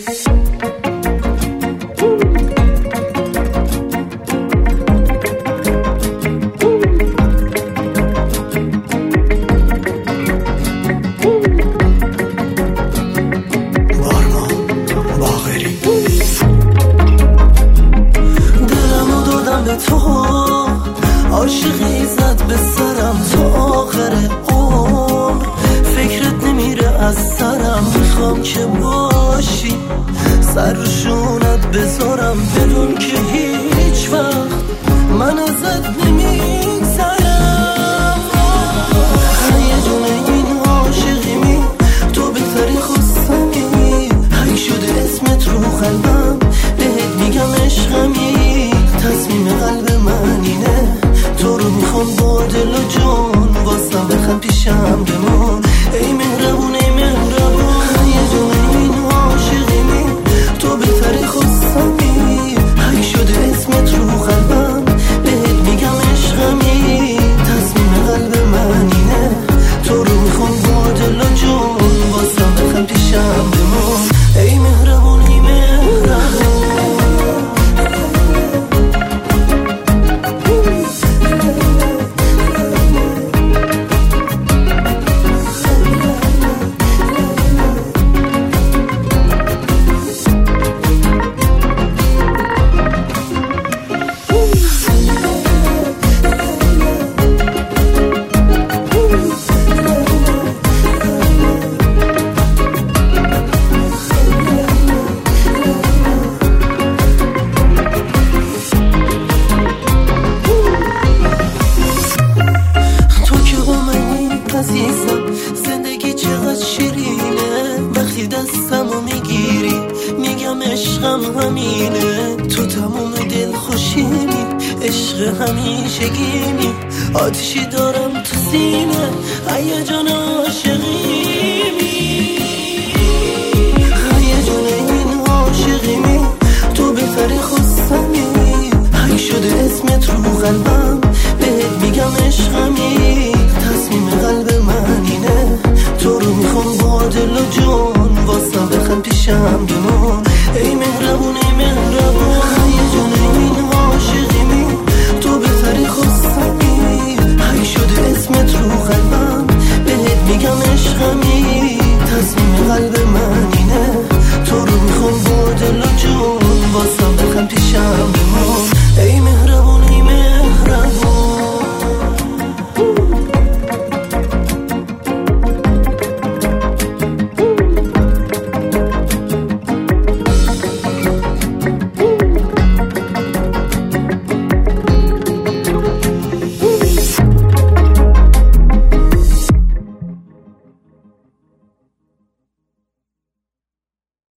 عاشقی زد به سرم تا آخر عمر، فکرت نمیره از سرم، میخوام که باشی سر روشونت بذارم، بدون که هیچ وقت من ازت نمیگذرم. یه جونه این عاشقیمی، تو بهتری خواستمی، هی شده اسمت رو قلبم، بهت میگم عشقمی، تصمیم قلب من اینه، تو رو میخوام با دل و جون، واسم بخند پیشم بمون، ای مهربون ای مهربون. یه جونه این عاشقیمی، تو بهتری خواستمی، هی شده اسمت رو قلبم، بهت میگم عشقمی، تصمیم قلب من اینه، تو رو میخوام با دل و جون، واسم بخند پیشم بمون، ای مهربون ای مهربون. زندگی چقدر شیرینه، وقتی دستمو میگیری میگم عشقم همینه، تو تموم دل خوشیمی، عشق همیشگیمی، آتیشی دارم تو سینه، هیجان عاشقیمی، هیجان این عاشقیمی، تو بهتری خواستمی، هی شده اسمت رو قلبم، بهت میگم عشقمی، تصمیم قلب من اینه، تو رو میخوام با دل و جون، واسم بخند پیشم بمون،